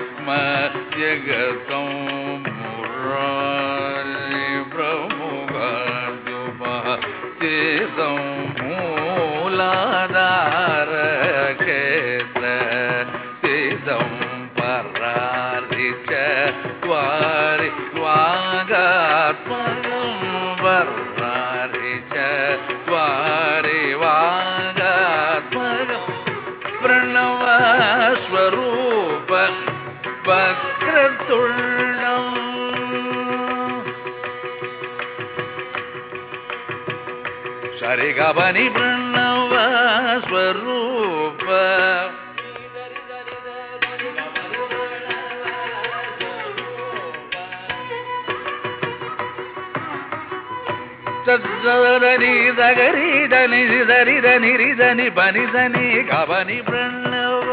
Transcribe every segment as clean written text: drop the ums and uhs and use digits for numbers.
मध्यगतं मुरारि प्रमुखजुपस्थितं मूलाधारक्षेत्रस्थितं परारि चत्वारि वागात्मकं परारि चत्वारि वागात्मकं प्रणवस्वरूप वक्रतुण्डम् சரிகபனி பிரணவ ஸ்வரூப சத்சரணி தகரி தனி தரி தனி ரிதனி பனி தனி கபனி பிரணவ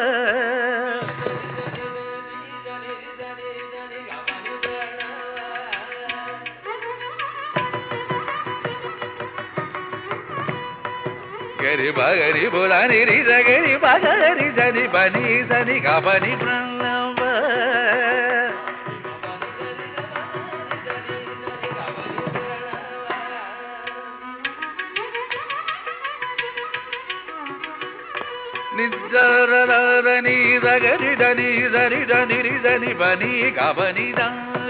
गरि बगरि बुलानि रि गरि बगरि जनि बनि सनि गबनि प्रणव निजररनि गरि दनि दरि दनि रि दनि बनि गबनि दा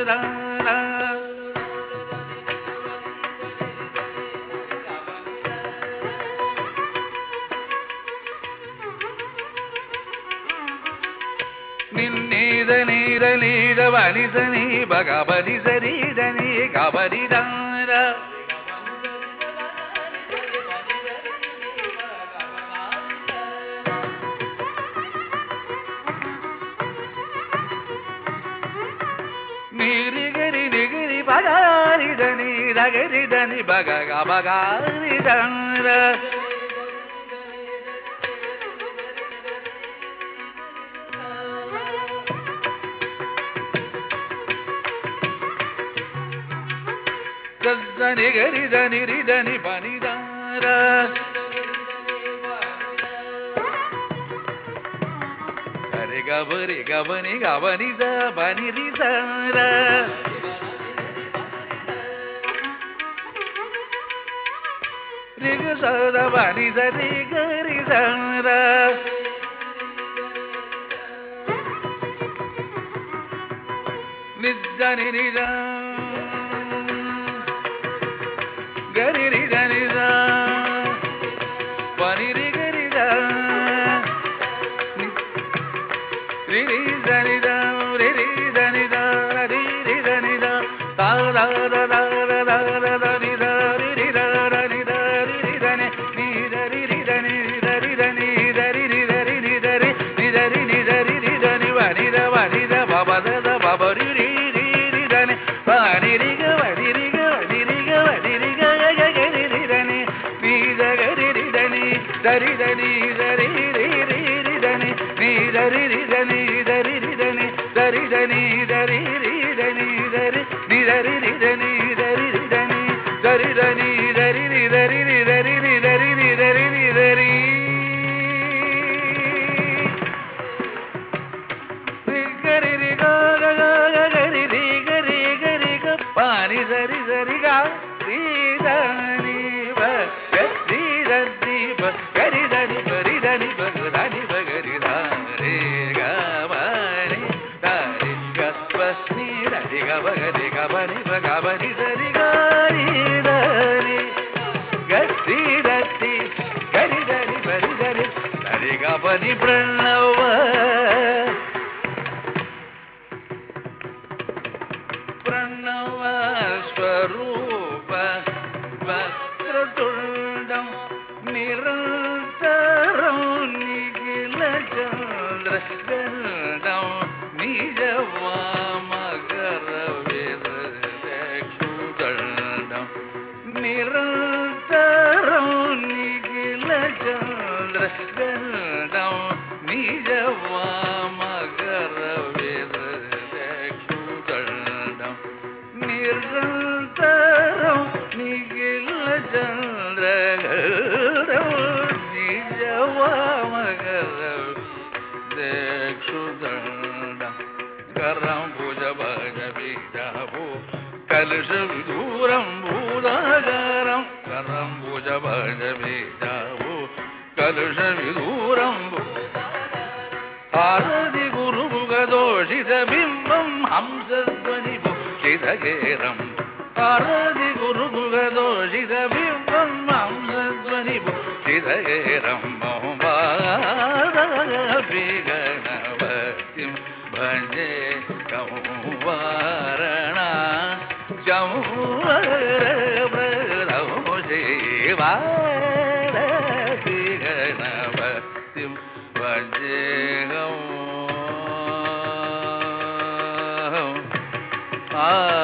நீத நீத வனிதனி பகவதி சரீதனி கபரிதார நீரிகரி நிகிரி பகாரிதனி ரகரிதனி பக கபகாரிதார தனி கரி தனி ரி தனி பனிதார கரி கபரி கபனி கபனி த பனி ரி தார ரிக சத பனி சரி கரி தார நிஜனி நிஜ gari ri gari da pani ri gari da ri ri gari da ri ri gari da ri ri gari da da da da da da da da ri da ri ri da ri da ri ri da ni da ri ri da ni da ri da ni da ri ri da ri ni da ri ni da ri ni da ri ri da ni va ni da baba da baba ri ri ri ri da ni va ni ri ga va ni ri ga ni ri ga va ni ri ga dari dari dari ri ri ri dani ni dari ri dani dari ri dani dari dani dari ri dani dari ni dari ri dani dari ri dani dari dani dari ri dari ri dari ri dari ri dari ri dari gari ri ga ga ga gari ri gari gari ga pani dari dari ga ri dani ba ri dani ba gari dani bari dani bagani bagari dare ga bani dare ga basni dare ga bagari ga bani bagani dari gari dani gari dati gari dani bari dani dare ga bani pranava pranava swarupa vakratuldam निरंतरं निखिलचन्द्रगर्दं निजवामगरविदक्षुदण्डं निरंतरं निखिलचन्द्रगर्दं निज கரம் பூஜ பஜ பீஜாபூ கலுஷ விதூரம் பூதகரம் கரம் பூஜ பஜ பீஜாபூ கலுஷ விதூரம் ஆரதி குரு முகதோஷித பிம்பம் ஹம்சத்வனி பூஷிதகேரம் ஆரதி குரு முகதோஷித பிம்பம் ஹம்சத்வனி பூஷிதகேரம் கணபதிம் பஜே கௌவாரண ஜௌரபரமோஜேவாரதி கணபதிம் பஜே கௌ